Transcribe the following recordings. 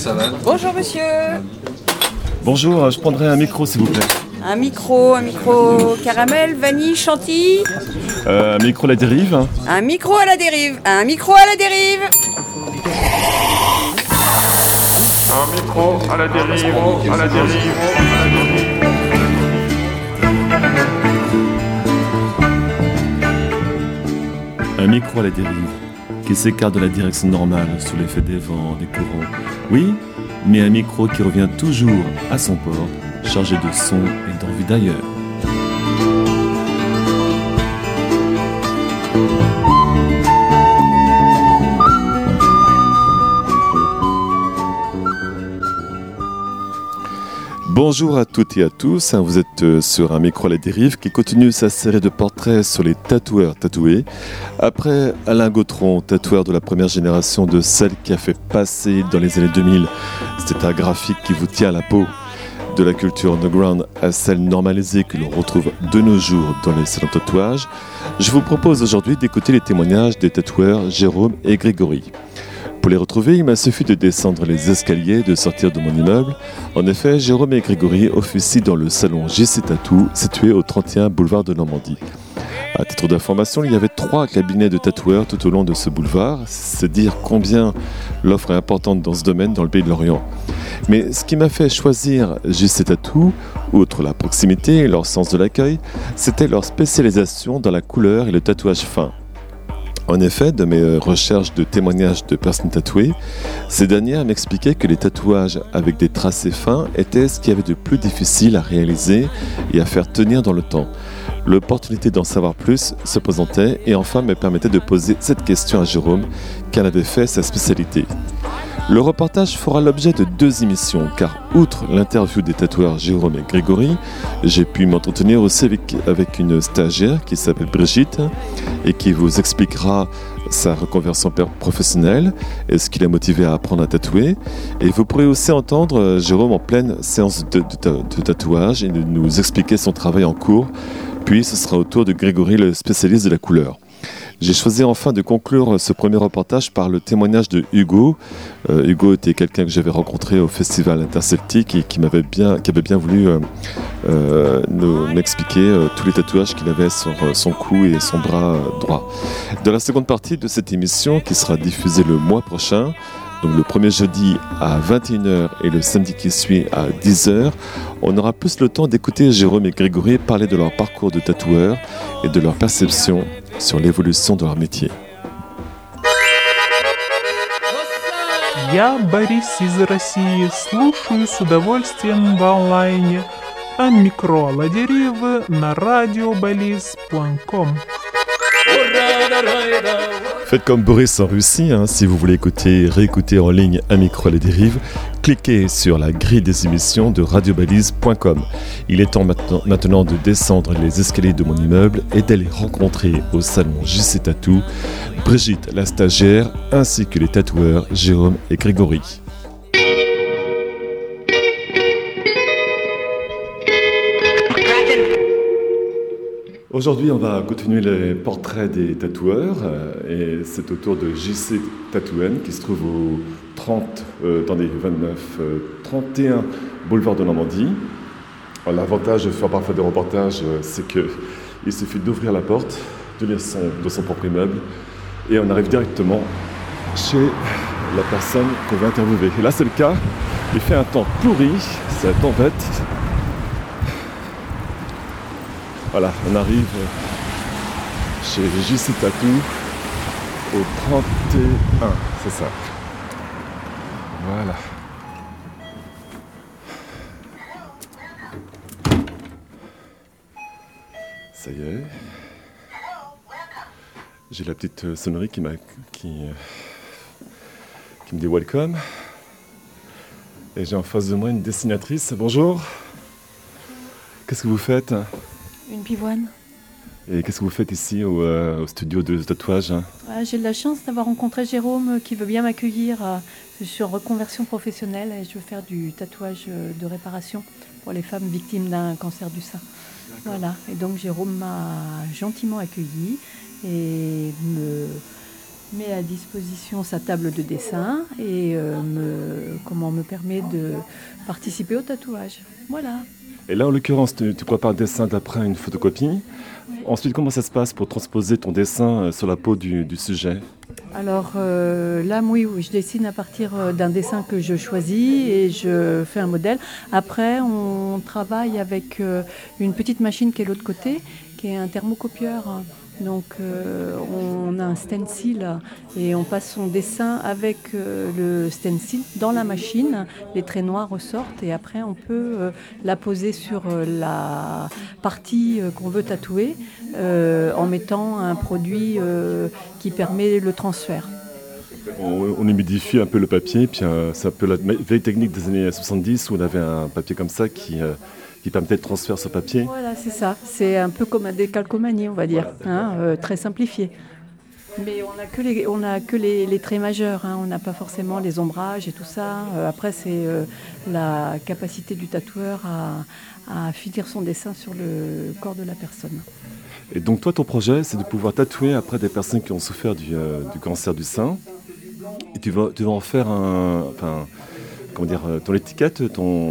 Bonjour monsieur. Bonjour, je prendrais un micro s'il vous plaît. Un micro caramel, vanille, chantilly. Un micro à la dérive. Un micro à la dérive. Un micro à la dérive. Un micro à la dérive, à la dérive. Un micro à la dérive, qui s'écarte de la direction normale sous l'effet des vents, des courants. Oui, mais un micro qui revient toujours à son port, chargé de son et d'envie d'ailleurs. Bonjour à toutes et à tous, vous êtes sur un micro à la dérive qui continue sa série de portraits sur les tatoueurs tatoués. Après Alain Gautron, tatoueur de la première génération de celle qui a fait passer dans les années 2000 cet art graphique qui vous tient à la peau, de la culture underground à celle normalisée que l'on retrouve de nos jours dans les salons de tatouage, je vous propose aujourd'hui d'écouter les témoignages des tatoueurs Jérôme et Grégory. Pour les retrouver, il m'a suffi de descendre les escaliers, de sortir de mon immeuble. En effet, Jérôme et Grégory officient dans le salon JC Tattoo, situé au 31 boulevard de Normandie. À titre d'information, il y avait 3 cabinets de tatoueurs tout au long de ce boulevard. C'est dire combien l'offre est importante dans ce domaine dans le pays de l'Orient. Mais ce qui m'a fait choisir JC Tattoo, outre la proximité et leur sens de l'accueil, c'était leur spécialisation dans la couleur et le tatouage fin. En effet, de mes recherches de témoignages de personnes tatouées, ces dernières m'expliquaient que les tatouages avec des tracés fins étaient ce qu'il y avait de plus difficile à réaliser et à faire tenir dans le temps. L'opportunité d'en savoir plus se présentait et enfin me permettait de poser cette question à Jérôme, qui en avait fait sa spécialité. Le reportage fera l'objet de 2 émissions, car outre l'interview des tatoueurs Jérôme et Grégory, j'ai pu m'entretenir aussi avec une stagiaire qui s'appelle Brigitte et qui vous expliquera sa reconversion professionnelle et ce qui l'a motivé à apprendre à tatouer. Et vous pourrez aussi entendre Jérôme en pleine séance de tatouage et nous expliquer son travail en cours. Puis ce sera au tour de Grégory, le spécialiste de la couleur. J'ai choisi enfin de conclure ce premier reportage par le témoignage de Hugo. Hugo était quelqu'un que j'avais rencontré au festival interceltique et qui avait bien voulu m'expliquer tous les tatouages qu'il avait sur son cou et son bras droit. Dans la seconde partie de cette émission, qui sera diffusée le mois prochain, donc le premier jeudi à 21h et le samedi qui suit à 10h, on aura plus le temps d'écouter Jérôme et Grégory parler de leur parcours de tatoueurs et de leur perception sur l'évolution de leur métier. Я, Борис из России, слушаю с удовольствием в онлайне о микро la dérive на radiobalis.com. Faites comme Boris en Russie, si vous voulez réécouter en ligne un micro à la dérive, cliquez sur la grille des émissions de radiobalise.com. Il est temps maintenant de descendre les escaliers de mon immeuble et d'aller rencontrer au salon JC Tattoo Brigitte, la stagiaire, ainsi que les tatoueurs Jérôme et Grégory. Aujourd'hui, on va continuer les portraits des tatoueurs et c'est au tour de JC Tattoo qui se trouve au 31 boulevard de Normandie. Alors, l'avantage de faire parfois des reportages, c'est qu'il suffit d'ouvrir la porte, de lire de son propre immeuble et on arrive directement chez la personne qu'on va interviewer. Et là, c'est le cas. Il fait un temps pourri, c'est la tempête. Voilà, on arrive chez JC Tattoo au 31, c'est ça. Voilà. Ça y est. J'ai la petite sonnerie qui me dit welcome. Et j'ai en face de moi une dessinatrice. Bonjour. Qu'est-ce que vous faites ? Une pivoine. Et qu'est-ce que vous faites ici au studio de tatouage ? J'ai de la chance d'avoir rencontré Jérôme qui veut bien m'accueillir. Je suis en reconversion professionnelle et je veux faire du tatouage de réparation pour les femmes victimes d'un cancer du sein. Voilà. Et donc Jérôme m'a gentiment accueilli et me met à disposition sa table de dessin et me permet de participer au tatouage. Voilà. Et là, en l'occurrence, tu prépares un dessin d'après une photocopie. Ensuite, comment ça se passe pour transposer ton dessin sur la peau du sujet ? Alors là, oui, je dessine à partir d'un dessin que je choisis et je fais un modèle. Après, on travaille avec une petite machine qui est de l'autre côté, qui est un thermocopieur. Donc on a un stencil et on passe son dessin avec le stencil dans la machine. Les traits noirs ressortent et après on peut la poser sur la partie qu'on veut tatouer en mettant un produit qui permet le transfert. On humidifie un peu le papier, puis c'est un peu la vieille technique des années 70 où on avait un papier comme ça qui permettait de transfert sur papier. Voilà, c'est ça. C'est un peu comme des calcomanies, on va dire, très simplifié. Mais on n'a que les traits majeurs, on n'a pas forcément les ombrages et tout ça. Après, c'est la capacité du tatoueur à finir son dessin sur le corps de la personne. Et donc toi, ton projet, c'est de pouvoir tatouer après des personnes qui ont souffert du cancer du sein. Et tu vas en faire ton étiquette,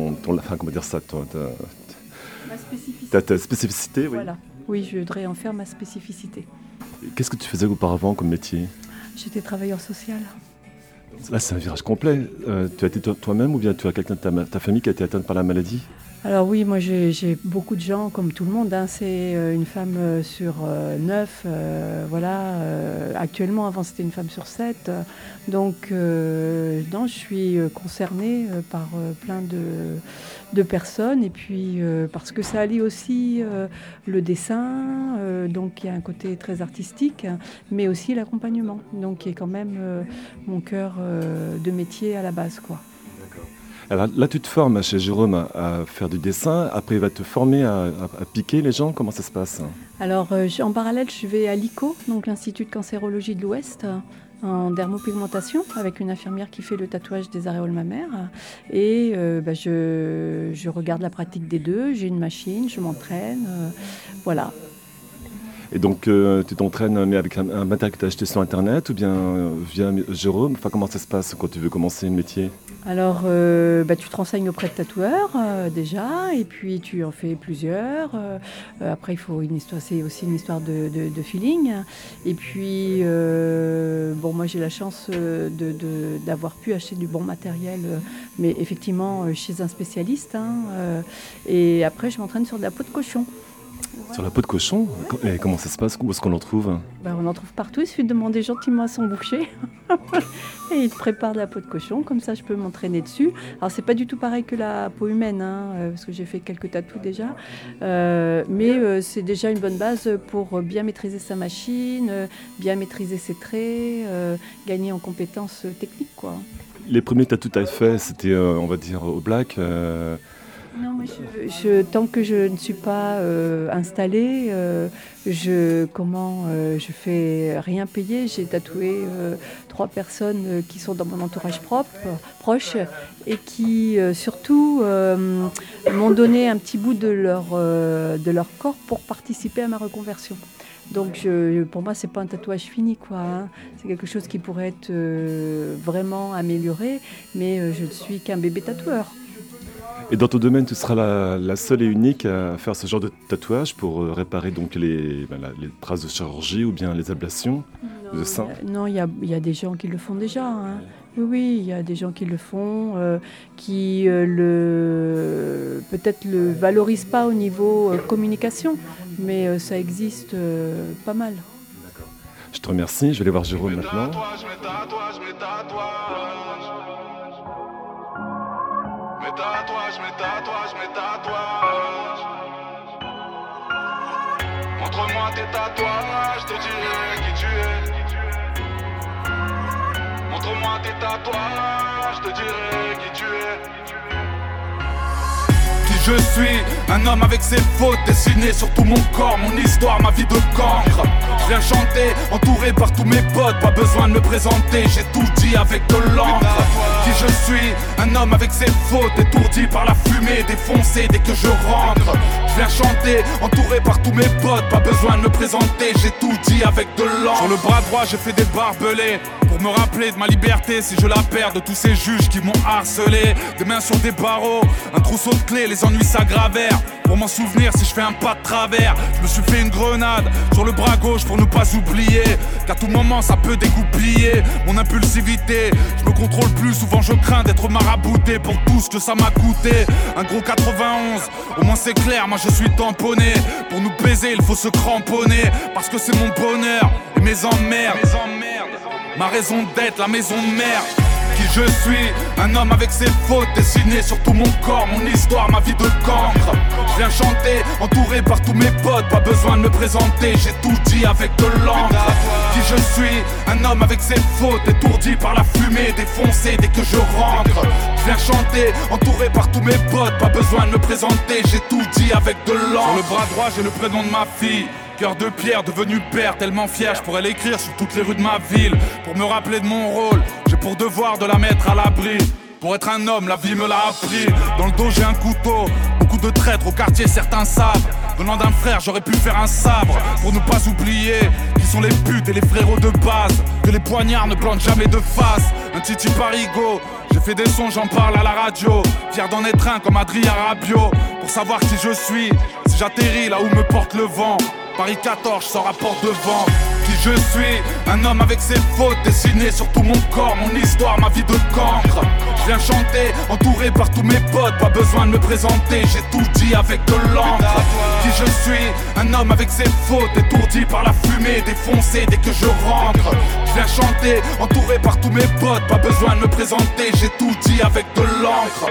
ta spécificité, oui. Voilà. Oui, je voudrais en faire ma spécificité. Et qu'est-ce que tu faisais auparavant comme métier ? J'étais travailleur social. Là, c'est un virage complet. Tu as été toi-même ou bien tu as quelqu'un de ta famille qui a été atteinte par la maladie ? Alors oui, moi j'ai beaucoup de gens, comme tout le monde, c'est une femme sur 9, voilà. Actuellement, avant c'était une femme sur 7. Donc non, je suis concernée par plein de personnes. Et puis parce que ça allie aussi le dessin, donc il y a un côté très artistique, mais aussi l'accompagnement, donc qui est quand même mon cœur de métier à la base, quoi. Alors là, tu te formes chez Jérôme à faire du dessin. Après, il va te former à piquer les gens. Comment ça se passe ? Alors, en parallèle, je vais à l'ICO, donc l'Institut de cancérologie de l'Ouest, en dermopigmentation, avec une infirmière qui fait le tatouage des aréoles mammaires. Et je regarde la pratique des deux. J'ai une machine, je m'entraîne. Voilà. Et donc, tu t'entraînes mais avec un matériel que tu as acheté sur Internet ou bien via Jérôme ? Enfin, comment ça se passe quand tu veux commencer un métier ? Alors, tu te renseignes auprès de tatoueurs déjà, et puis tu en fais plusieurs. Après, il faut c'est aussi une histoire de feeling. Et puis, moi j'ai la chance d'avoir pu acheter du bon matériel, mais effectivement chez un spécialiste. Et après, je m'entraîne sur de la peau de cochon. Sur la peau de cochon ? Et comment ça se passe ? Où est-ce qu'on en trouve ? On en trouve partout, il suffit de demander gentiment à son boucher. Et il te prépare de la peau de cochon, comme ça je peux m'entraîner dessus. Alors c'est pas du tout pareil que la peau humaine, parce que j'ai fait quelques tatous déjà. Mais c'est déjà une bonne base pour bien maîtriser sa machine, bien maîtriser ses traits, gagner en compétences techniques, quoi. Les premiers tatous que tu as fait, c'était, on va dire, au black Non, moi, tant que je ne suis pas installée, je fais rien payer. J'ai tatoué 3 personnes qui sont dans mon entourage proche et qui surtout m'ont donné un petit bout de leur corps pour participer à ma reconversion. Donc pour moi, c'est pas un tatouage fini, quoi. C'est quelque chose qui pourrait être vraiment amélioré, mais je ne suis qu'un bébé tatoueur. Et dans ton domaine, tu seras la seule et unique à faire ce genre de tatouage pour réparer donc les traces de chirurgie ou bien les ablations de sein ? Non, il y a des gens qui le font déjà. Oui, il y a des gens qui le font, qui peut-être le valorisent pas au niveau communication, mais ça existe pas mal. D'accord. Je te remercie. Je vais aller voir Jérôme maintenant. Mes tatouages. Montre-moi tes tatouages, je te dirai qui tu es. Montre-moi tes tatouages, je te dirai qui tu es. je suis, un homme avec ses fautes dessinées sur tout mon corps, mon histoire, ma vie de cancre. Je viens chanter, entouré par tous mes potes, pas besoin de me présenter, j'ai tout dit avec de l'encre. Qui je suis, un homme avec ses fautes, étourdi par la fumée, défoncé dès que je rentre. Je viens chanter, entouré par tous mes potes, pas besoin de me présenter, j'ai tout dit avec de l'encre. Sur le bras droit j'ai fait des barbelés, pour me rappeler de ma liberté si je la perds, de tous ces juges qui m'ont harcelé. Des mains sur des barreaux, un trousseau de clés, les ennuis s'aggravèrent. Pour m'en souvenir si je fais un pas de travers, je me suis fait une grenade sur le bras gauche pour ne pas oublier qu'à tout moment ça peut dégoupiller mon impulsivité. Je me contrôle plus, souvent je crains d'être marabouté pour tout ce que ça m'a coûté. Un gros 91, au moins c'est clair, moi je suis tamponné. Pour nous baiser il faut se cramponner, parce que c'est mon bonheur et mes emmerdes. Ma raison d'être, la maison de merde. Qui je suis, un homme avec ses fautes dessinées sur tout mon corps, mon histoire, ma vie de cancre. Je viens chanter, entouré par tous mes potes, pas besoin de me présenter, j'ai tout dit avec de l'encre. Qui je suis, un homme avec ses fautes, étourdi par la fumée, défoncé dès que je rentre. Je viens chanter, entouré par tous mes potes, pas besoin de me présenter, j'ai tout dit avec de l'encre. Sur le bras droit j'ai le prénom de ma fille, cœur de pierre devenu père, tellement fier, je pourrais l'écrire sur toutes les rues de ma ville. Pour me rappeler de mon rôle, j'ai pour devoir de la mettre à l'abri. Pour être un homme, la vie me l'a appris. Dans le dos j'ai un couteau, beaucoup de traîtres au quartier, certains savent. Venant d'un frère, j'aurais pu faire un sabre. Pour ne pas oublier qui sont les putes et les frérots de base, que les poignards ne plantent jamais de face. Un titi parigo, j'ai fait des sons, j'en parle à la radio. Fier d'en être un comme Adrien Rabiot. Pour savoir qui je suis, si j'atterris là où me porte le vent. Paris 14, je sors à porte devant. Qui je suis, un homme avec ses fautes dessinées sur tout mon corps, mon histoire, ma vie de cancre. Je viens chanter, entouré par tous mes potes, pas besoin de me présenter, j'ai tout dit avec de l'encre. Qui je suis, un homme avec ses fautes, étourdi par la fumée, défoncé dès que je rentre. Je viens chanter, entouré par tous mes potes, pas besoin de me présenter, j'ai tout dit avec de l'encre.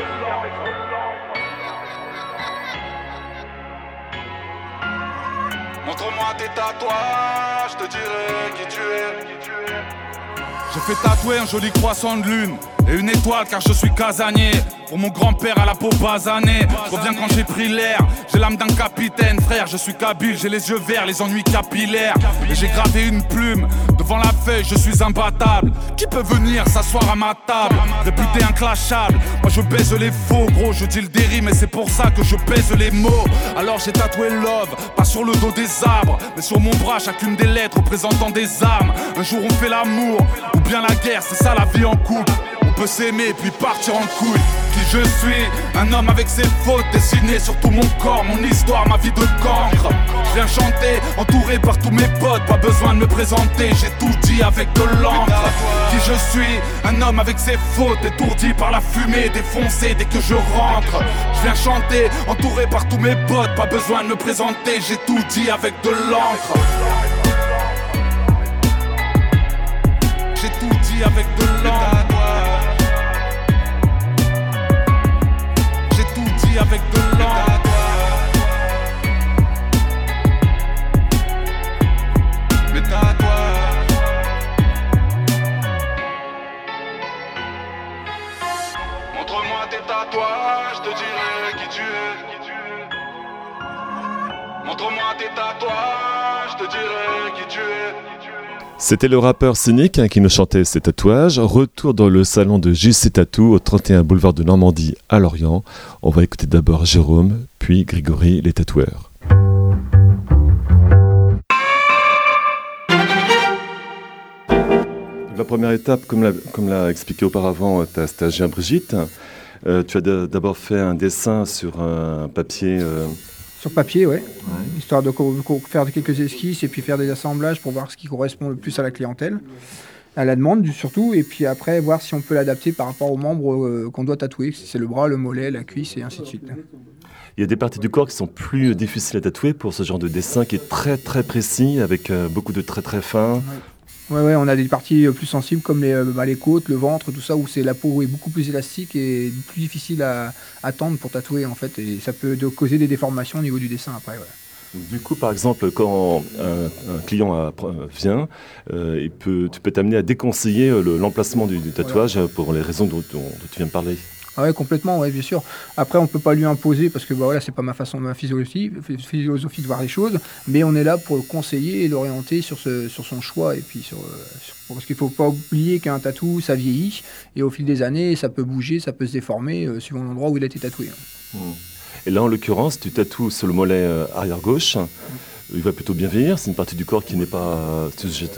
Montre-moi tes tatouages, je te dirai qui tu es. J'ai fait tatouer un joli croissant de lune et une étoile car je suis casanier. Pour mon grand-père à la peau basanée, je reviens quand j'ai pris l'air. J'ai l'âme d'un capitaine, frère, je suis kabyle, j'ai les yeux verts, les ennuis capillaires. Et j'ai gravé une plume devant la feuille, je suis imbattable. Qui peut venir s'asseoir à ma table, réputé inclashable? Moi je baise les faux, gros, je dis le déri, mais c'est pour ça que je pèse les mots. Alors j'ai tatoué love, pas sur le dos des arbres, mais sur mon bras chacune des lettres représentant des armes. Un jour on fait l'amour, ou bien la guerre, c'est ça la vie en couple. On peut s'aimer puis partir en couille. Qui je suis, un homme avec ses fautes dessinées sur tout mon corps, mon histoire, ma vie de cancre. Je viens chanter, entouré par tous mes potes, pas besoin de me présenter, j'ai tout dit avec de l'encre. Qui je suis, un homme avec ses fautes, étourdi par la fumée, défoncé dès que je rentre. Je viens chanter, entouré par tous mes potes, pas besoin de me présenter, j'ai tout dit avec de l'encre. J'ai tout dit avec de l'encre. Avec de l'encre. Mais tatouages. Montre-moi tes tatouages, je te dirai qui tu es. Montre-moi tes tatouages, je te dirai qui tu es. C'était le rappeur Cynic qui nous chantait ses tatouages. Retour dans le salon de JC Tattoo au 31 boulevard de Normandie à Lorient. On va écouter d'abord Jérôme, puis Grégory, les tatoueurs. La première étape, comme l'a expliqué auparavant ta stagiaire Brigitte, tu as d'abord fait un dessin sur un papier... Sur papier, ouais. Histoire de faire quelques esquisses et puis faire des assemblages pour voir ce qui correspond le plus à la clientèle, à la demande surtout, et puis après voir si on peut l'adapter par rapport aux membres qu'on doit tatouer, si c'est le bras, le mollet, la cuisse et ainsi de suite. Il y a des parties du corps qui sont plus difficiles à tatouer pour ce genre de dessin qui est très très précis, avec beaucoup de traits très fins. Ouais, on a des parties plus sensibles comme les côtes, le ventre, tout ça, où la peau est beaucoup plus élastique et plus difficile à tendre pour tatouer en fait, et ça peut causer des déformations au niveau du dessin après. Ouais. Du coup, par exemple, quand un client vient, tu peux t'amener à déconseiller l'emplacement du tatouage pour les raisons dont tu viens de parler. Ah ouais, complètement, ouais, bien sûr. Après, on peut pas lui imposer parce que bah, voilà, c'est pas ma philosophie de voir les choses, mais on est là pour le conseiller et l'orienter sur son choix et puis parce qu'il faut pas oublier qu'un tatou, ça vieillit et au fil des années, ça peut bouger, ça peut se déformer suivant l'endroit où il a été tatoué. Et là, en l'occurrence, tu tatoues sur le mollet arrière gauche. Il va plutôt bien vieillir. C'est une partie du corps qui n'est pas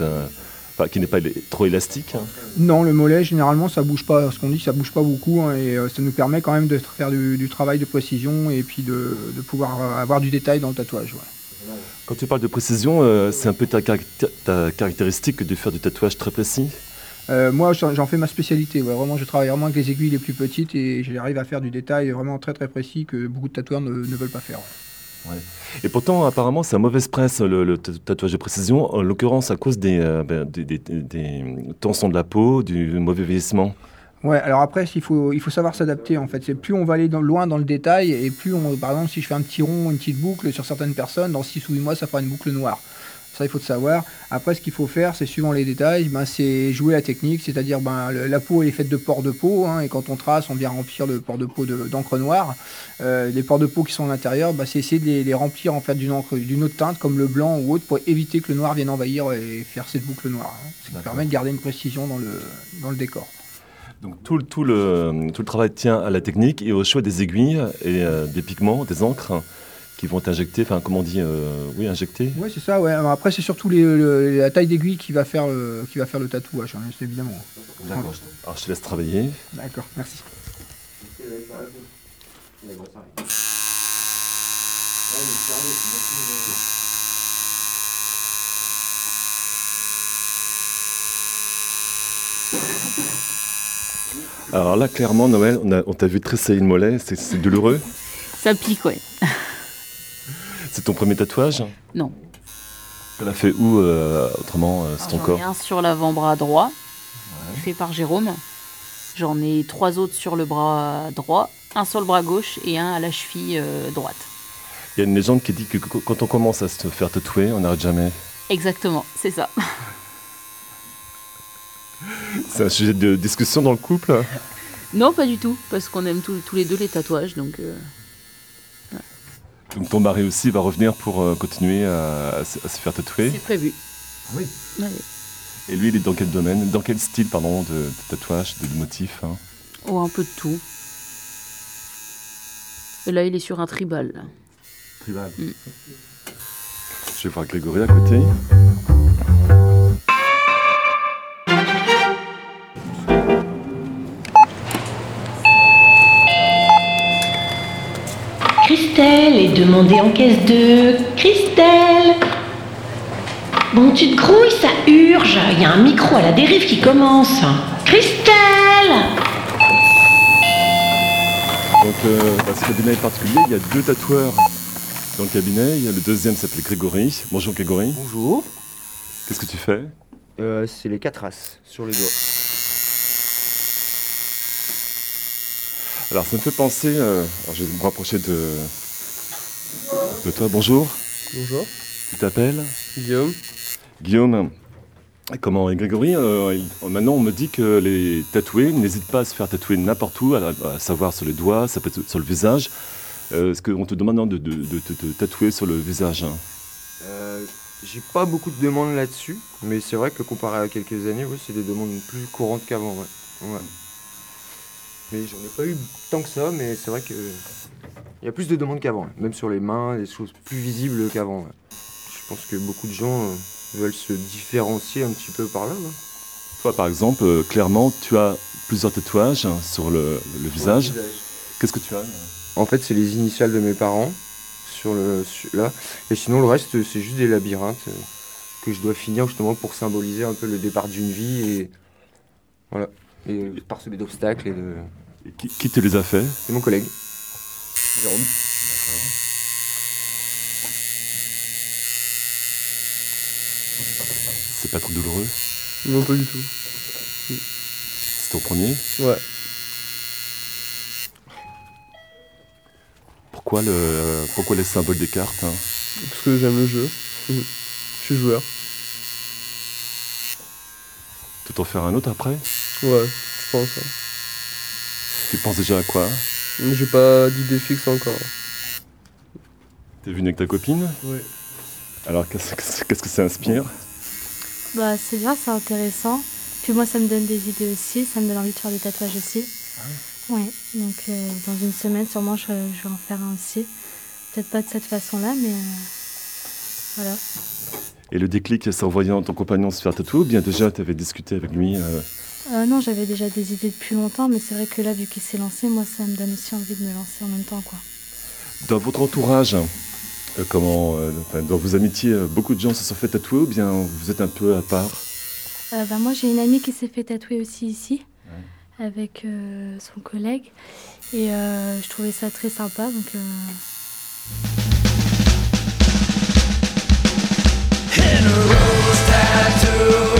trop élastique. Non, le mollet, généralement, ça bouge pas. Ce qu'on dit, ça bouge pas beaucoup et ça nous permet quand même de faire du travail de précision et puis de pouvoir avoir du détail dans le tatouage. Ouais. Quand tu parles de précision, c'est un peu ta caractéristique de faire du tatouage très précis. Moi, j'en fais ma spécialité. Ouais. Vraiment, je travaille vraiment avec les aiguilles les plus petites et j'arrive à faire du détail vraiment très très précis que beaucoup de tatoueurs ne veulent pas faire. Ouais. Et pourtant, apparemment, c'est un mauvaise presse, le tatouage de précision, en l'occurrence à cause des tensions de la peau, du mauvais vieillissement. Ouais, alors après, il faut savoir s'adapter en fait. C'est plus on va aller loin dans le détail et plus par exemple, si je fais un petit rond, une petite boucle sur certaines personnes, dans 6 ou 8 mois, ça fera une boucle noire. Ça, il faut le savoir. Après, ce qu'il faut faire, c'est suivant les détails, c'est jouer la technique, c'est-à-dire la peau elle est faite de pores de peau, et quand on trace, on vient remplir le pore de peau d'encre noire. Les pores de peau qui sont à l'intérieur, c'est essayer de les remplir en fait d'une autre teinte, comme le blanc ou autre, pour éviter que le noir vienne envahir et faire cette boucle noire. Ce qui permet de garder une précision dans le décor. Donc tout le travail tient à la technique et au choix des aiguilles et des pigments, des encres qui vont être injectés, injectés. Oui, c'est ça, ouais. Alors après, c'est surtout la taille d'aiguille qui va faire le tatouage, c'est évidemment. D'accord. Alors, je te laisse travailler. D'accord, merci. Alors là, clairement, Noël, on t'a vu tressailler le mollet, c'est douloureux. Ça pique, ouais. C'est ton premier tatouage ? Non. Tu l'as fait où autrement sur ton corps ? J'en ai un sur l'avant-bras droit, fait par Jérôme. J'en ai 3 autres sur le bras droit, un sur le bras gauche et un à la cheville droite. Il y a une légende qui dit que quand on commence à se faire tatouer, on n'arrête jamais. Exactement, c'est ça. C'est un sujet de discussion dans le couple ? Non, pas du tout, parce qu'on aime tous les deux les tatouages, donc... Donc ton mari aussi va revenir pour continuer à se faire tatouer ? C'est prévu. Oui. Ouais. Et lui, il est dans quel domaine ? Dans quel style, de tatouage, de motif Oh, un peu de tout. Et là, il est sur un tribal. Là. Tribal. Je vais voir Grégory à côté. Christelle est demandée en caisse 2. Christelle! Bon, tu te grouilles, ça urge. Il y a un micro à la dérive qui commence. Christelle! Donc, ce cabinet est particulier. Il y a 2 tatoueurs dans le cabinet. Le deuxième s'appelle Grégory. Bonjour Grégory. Bonjour. Qu'est-ce que tu fais ? C'est les 4 traces sur les doigts. Alors ça me fait penser, je vais me rapprocher de toi, bonjour. Bonjour. Tu t'appelles ? Guillaume. Guillaume. Comment ? Et Grégory, maintenant on me dit que les tatoués n'hésitent pas à se faire tatouer n'importe où, à savoir sur les doigts, ça peut être sur le visage. Est-ce qu'on te demande de te tatouer sur le visage ? J'ai pas beaucoup de demandes là-dessus, mais c'est vrai que comparé à quelques années, oui, c'est des demandes plus courantes qu'avant. Ouais. Mais j'en ai pas eu tant que ça, mais c'est vrai qu'il y a plus de demandes qu'avant. Même sur les mains, des choses plus visibles qu'avant. Ouais. Je pense que beaucoup de gens veulent se différencier un petit peu par là. Ouais. Toi, par exemple, clairement, tu as plusieurs tatouages sur le visage. Qu'est-ce que tu as ? En fait, c'est les initiales de mes parents, là. Et sinon, le reste, c'est juste des labyrinthes que je dois finir justement pour symboliser un peu le départ d'une vie. Et voilà. Et parsemé d'obstacles et de... Et qui te les a fait ? C'est mon collègue, Jérôme. C'est pas trop douloureux ? Non, pas du tout. C'est ton premier ? Ouais. Pourquoi les symboles des cartes ? Parce que j'aime le jeu. Je suis joueur. Tu t'en faire un autre après ? Ouais, je pense. Ouais. Tu penses déjà à quoi? J'ai pas d'idée fixe encore. T'es venu avec ta copine? Oui. Alors qu'est-ce que ça inspire? Bah c'est bien, c'est intéressant. Puis moi ça me donne des idées aussi, ça me donne envie de faire des tatouages aussi. Ouais, donc dans une semaine sûrement je vais en faire un aussi. Peut-être pas de cette façon-là, mais voilà. Et le déclic, c'est en voyant ton compagnon se faire tatouer ou bien déjà tu avais discuté avec lui Non, j'avais déjà des idées depuis longtemps, mais c'est vrai que là, vu qu'il s'est lancé, moi ça me donne aussi envie de me lancer en même temps, quoi. Dans votre entourage, dans vos amitiés, beaucoup de gens se sont fait tatouer ou bien vous êtes un peu à part? Moi j'ai une amie qui s'est fait tatouer aussi ici, avec son collègue, et je trouvais ça très sympa, donc... In a rose tattoo,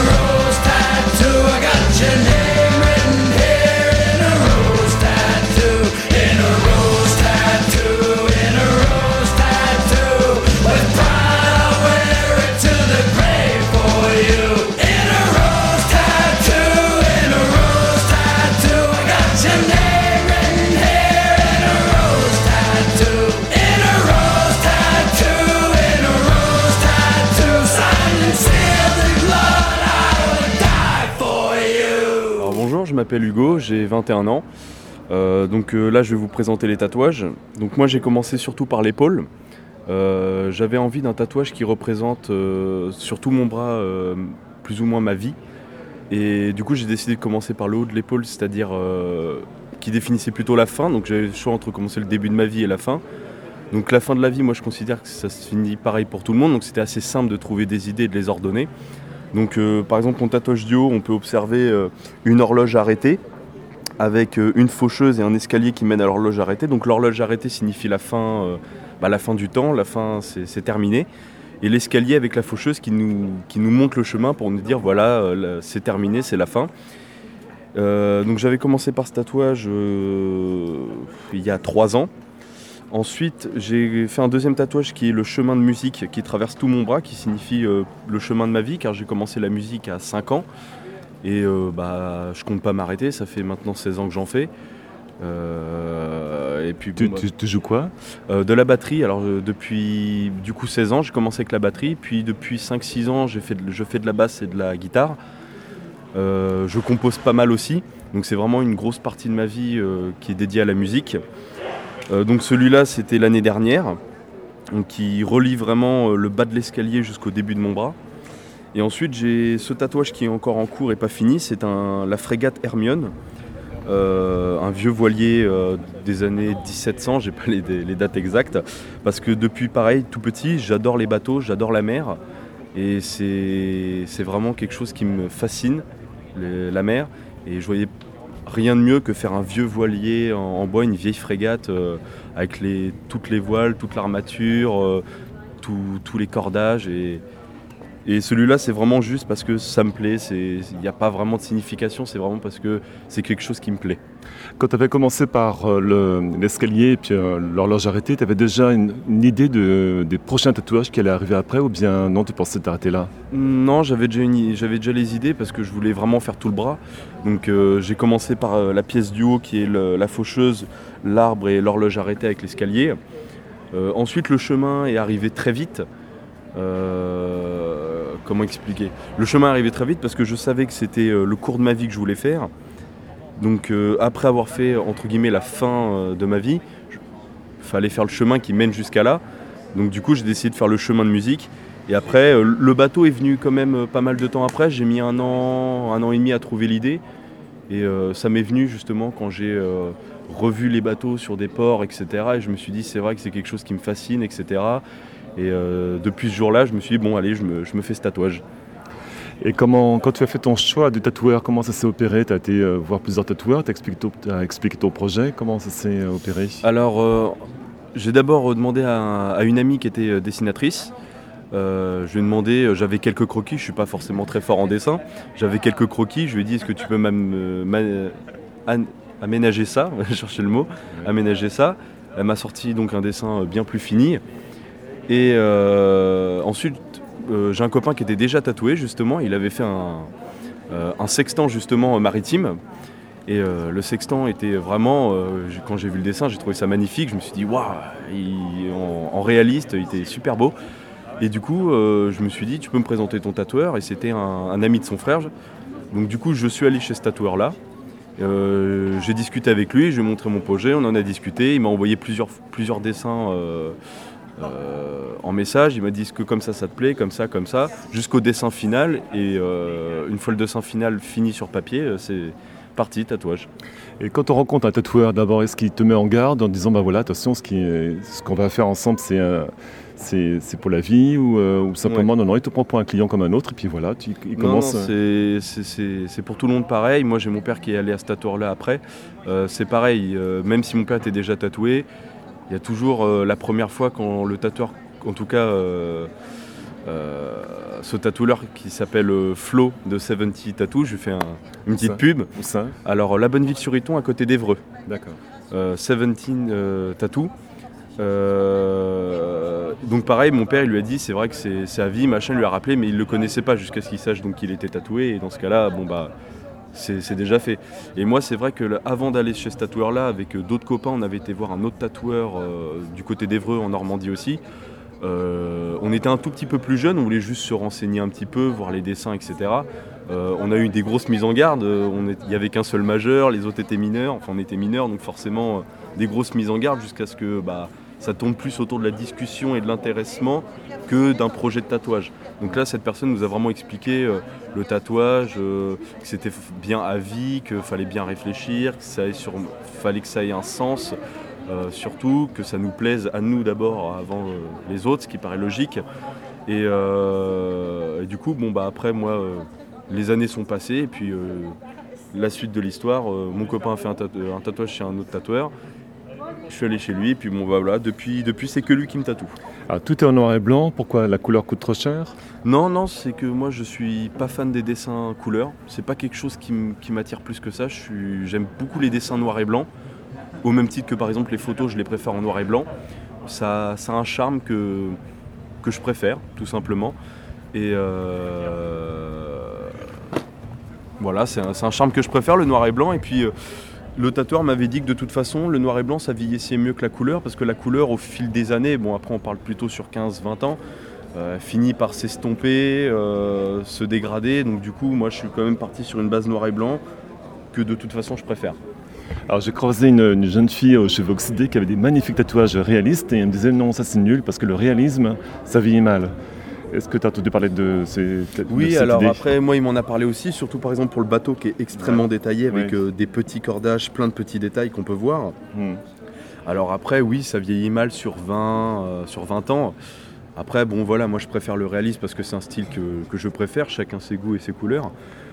I got your name written here. In a rose tattoo, in a rose tattoo, in a rose tattoo. With pride I'll wear it to the grave for you. In a rose tattoo, in a rose tattoo. I got your name written here. In a rose tattoo, in a rose tattoo, in a rose tattoo. Signed and sealed in blood, I would die for you. Alors bonjour, je m'appelle Hugo, j'ai 21 ans. Là je vais vous présenter les tatouages. Donc moi j'ai commencé surtout par l'épaule. J'avais envie d'un tatouage qui représente sur tout mon bras plus ou moins ma vie. Et du coup j'ai décidé de commencer par le haut de l'épaule, c'est-à-dire qui définissait plutôt la fin. Donc j'avais le choix entre commencer le début de ma vie et la fin. Donc la fin de la vie, moi je considère que ça se finit pareil pour tout le monde. Donc c'était assez simple de trouver des idées et de les ordonner. Donc par exemple mon tatouage du haut, on peut observer une horloge arrêtée avec une faucheuse et un escalier qui mène à l'horloge arrêtée. Donc l'horloge arrêtée signifie la fin du temps, la fin c'est terminé. Et l'escalier avec la faucheuse qui nous montre le chemin pour nous dire voilà, c'est terminé, c'est la fin. Donc j'avais commencé par ce tatouage il y a 3 ans. Ensuite, j'ai fait un deuxième tatouage qui est le chemin de musique qui traverse tout mon bras, qui signifie le chemin de ma vie, car j'ai commencé la musique à 5 ans. Et je compte pas m'arrêter, ça fait maintenant 16 ans que j'en fais. Et puis, tu joues quoi? De la batterie. Alors depuis du coup 16 ans, j'ai commencé avec la batterie. Puis depuis 5-6 ans, je fais de la basse et de la guitare. Je compose pas mal aussi. Donc c'est vraiment une grosse partie de ma vie qui est dédiée à la musique. Donc celui-là, c'était l'année dernière, donc qui relie vraiment le bas de l'escalier jusqu'au début de mon bras. Et ensuite, j'ai ce tatouage qui est encore en cours et pas fini, c'est la frégate Hermione, un vieux voilier des années 1700, j'ai pas les dates exactes, parce que depuis pareil, tout petit, j'adore les bateaux, j'adore la mer, et c'est vraiment quelque chose qui me fascine, la mer, et je voyais rien de mieux que faire un vieux voilier en bois, une vieille frégate avec toutes les voiles, toute l'armature, tous les cordages. Et celui-là, c'est vraiment juste parce que ça me plaît. Il n'y a pas vraiment de signification, c'est vraiment parce que c'est quelque chose qui me plaît. Quand tu avais commencé par l'escalier et puis l'horloge arrêtée, tu avais déjà une idée des prochains tatouages qui allaient arriver après ou bien non, tu pensais t'arrêter là? Non, j'avais déjà les idées parce que je voulais vraiment faire tout le bras. Donc j'ai commencé par la pièce du haut qui est la faucheuse, l'arbre et l'horloge arrêtée avec l'escalier. Ensuite, le chemin est arrivé très vite. Comment expliquer? Le chemin est arrivé très vite parce que je savais que c'était le cours de ma vie que je voulais faire. Donc après avoir fait entre guillemets la fin de ma vie, il fallait faire le chemin qui mène jusqu'à là. Donc du coup j'ai décidé de faire le chemin de musique. Et après le bateau est venu quand même pas mal de temps après. J'ai mis un an et demi à trouver l'idée. Et ça m'est venu justement quand j'ai revu les bateaux sur des ports, etc. Et je me suis dit c'est vrai que c'est quelque chose qui me fascine, etc. Et depuis ce jour-là, je me suis dit bon allez, je me fais ce tatouage. Et quand tu as fait ton choix de tatoueur, comment ça s'est opéré? Tu as été voir plusieurs tatoueurs, tu as expliqué ton projet, comment ça s'est opéré? Alors, j'ai d'abord demandé à une amie qui était dessinatrice. Je lui ai demandé, j'avais quelques croquis, je ne suis pas forcément très fort en dessin. J'avais quelques croquis, je lui ai dit est-ce que tu peux aménager ça? Je cherchais le mot, aménager ça. Elle m'a sorti donc un dessin bien plus fini. Et ensuite, j'ai un copain qui était déjà tatoué justement, il avait fait un sextant justement maritime Et le sextant était vraiment, quand j'ai vu le dessin, j'ai trouvé ça magnifique. Je me suis dit, waouh, en réaliste, il était super beau. Et du coup, je me suis dit, tu peux me présenter ton tatoueur. Et c'était un ami de son frère. Donc du coup, je suis allé chez ce tatoueur-là. J'ai discuté avec lui, je lui ai montré mon projet, on en a discuté. Il m'a envoyé plusieurs dessins en message. Il m'a dit, est-ce que comme ça te plaît, comme ça, jusqu'au dessin final. Et une fois le dessin final fini sur papier, c'est parti, tatouage. Et quand on rencontre un tatoueur, d'abord, est-ce qu'il te met en garde en disant, bah voilà, attention, ce qu'on va faire ensemble, c'est pour la vie ou simplement, non, il te prend pour un client comme un autre et puis voilà, il commence... Non, c'est pour tout le monde pareil. Moi, j'ai mon père qui est allé à ce tatoueur-là après. C'est pareil, même si mon père était déjà tatoué, il y a toujours la première fois quand le tatoueur, en tout cas... ce tatoueur qui s'appelle Flo de 70 Tattoo, je lui fais une petite pub. Où ça ? Alors, la Bonneville-sur-Iton, à côté d'Évreux. D'accord. 17 Tattoo. Donc pareil, mon père il lui a dit c'est vrai que c'est à vie, machin, il lui a rappelé, mais il le connaissait pas jusqu'à ce qu'il sache donc qu'il était tatoué. Et dans ce cas-là, bon bah c'est déjà fait. Et moi c'est vrai que avant d'aller chez ce tatoueur là, avec d'autres copains, on avait été voir un autre tatoueur du côté d'Évreux en Normandie aussi. On était un tout petit peu plus jeunes, on voulait juste se renseigner un petit peu, voir les dessins, etc. On a eu des grosses mises en garde, il n'y avait qu'un seul majeur, les autres étaient mineurs, enfin on était mineurs, donc forcément des grosses mises en garde jusqu'à ce que ça tourne plus autour de la discussion et de l'intéressement que d'un projet de tatouage. Donc là, cette personne nous a vraiment expliqué le tatouage, que c'était bien à vie, qu'il fallait bien réfléchir, fallait que ça ait un sens, surtout que ça nous plaise à nous d'abord avant les autres, ce qui paraît logique. Et du coup, après moi, les années sont passées et puis la suite de l'histoire, mon copain a fait un tatouage chez un autre tatoueur. Je suis allé chez lui, et puis voilà, depuis c'est que lui qui me tatoue. Alors, tout est en noir et blanc, pourquoi la couleur coûte trop cher ? Non, c'est que moi je suis pas fan des dessins couleurs, c'est pas quelque chose qui m'attire plus que ça, j'aime beaucoup les dessins noir et blanc, au même titre que par exemple les photos, je les préfère en noir et blanc. Ça a un charme que je préfère, tout simplement. Et voilà, c'est un charme que je préfère, le noir et blanc, et puis... Le tatoueur m'avait dit que de toute façon, le noir et blanc, ça vieillissait mieux que la couleur, parce que la couleur, au fil des années, après on parle plutôt sur 15-20 ans, finit par s'estomper, se dégrader. Donc du coup, moi je suis quand même parti sur une base noir et blanc, que de toute façon je préfère. Alors j'ai croisé une jeune fille aux cheveux oxydés qui avait des magnifiques tatouages réalistes, et elle me disait non, ça c'est nul, parce que le réalisme, ça vieillit mal. Est-ce que tu as entendu parler de cette alors idée ? Après, moi, il m'en a parlé aussi, surtout par exemple pour le bateau qui est extrêmement détaillé, avec des petits cordages, plein de petits détails qu'on peut voir. Alors après, oui, ça vieillit mal sur 20 ans. Après, moi je préfère le réalisme parce que c'est un style que je préfère, chacun ses goûts et ses couleurs.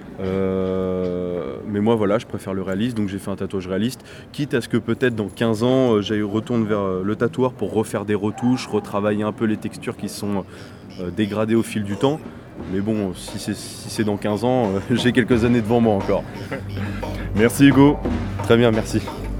Mais moi voilà, je préfère le réaliste, donc j'ai fait un tatouage réaliste, quitte à ce que peut-être dans 15 ans j'aille retourner vers le tatoueur pour refaire des retouches, retravailler un peu les textures qui sont dégradées au fil du temps. Mais bon, si c'est dans 15 ans, j'ai quelques années devant moi encore. Merci Hugo. Très bien, merci.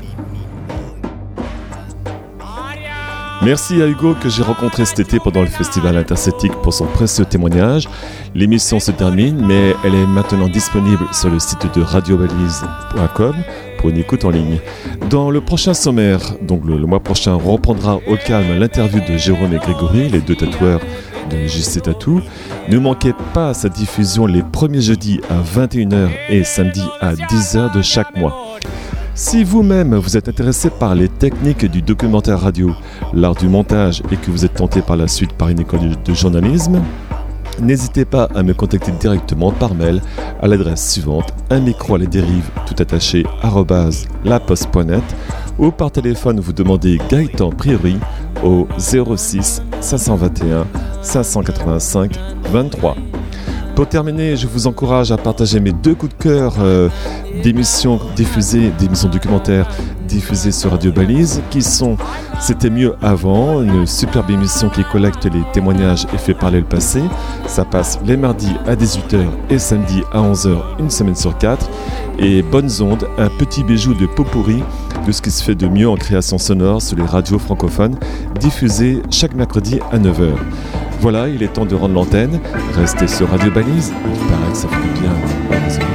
Merci à Hugo que j'ai rencontré cet été pendant le festival intercétique pour son précieux témoignage. L'émission se termine, mais elle est maintenant disponible sur le site de radiobalise.com pour une écoute en ligne. Dans le prochain sommaire, donc le mois prochain, on reprendra au calme l'interview de Jérôme et Grégory, les deux tatoueurs de JC Tattoo. Ne manquez pas sa diffusion les premiers jeudis à 21h et samedi à 10h de chaque mois. Si vous-même vous êtes intéressé par les techniques du documentaire radio, l'art du montage et que vous êtes tenté par la suite par une école de journalisme, n'hésitez pas à me contacter directement par mail à l'adresse suivante: un micro à la dérive tout attaché @laposte.net, ou par téléphone vous demandez Gaëtan Priori au 06 521 585 23. Pour terminer, je vous encourage à partager mes 2 coups de cœur d'émissions documentaires diffusées sur Radio Balise, qui sont C'était mieux avant, une superbe émission qui collecte les témoignages et fait parler le passé. Ça passe les mardis à 18h et samedi à 11h, une semaine sur 4. Et Bonnes Ondes, un petit bijou de pot-pourri de ce qui se fait de mieux en création sonore sur les radios francophones, diffusé chaque mercredi à 9h. Voilà, il est temps de rendre l'antenne. Restez sur Radio Balise, il paraît que ça fait du bien.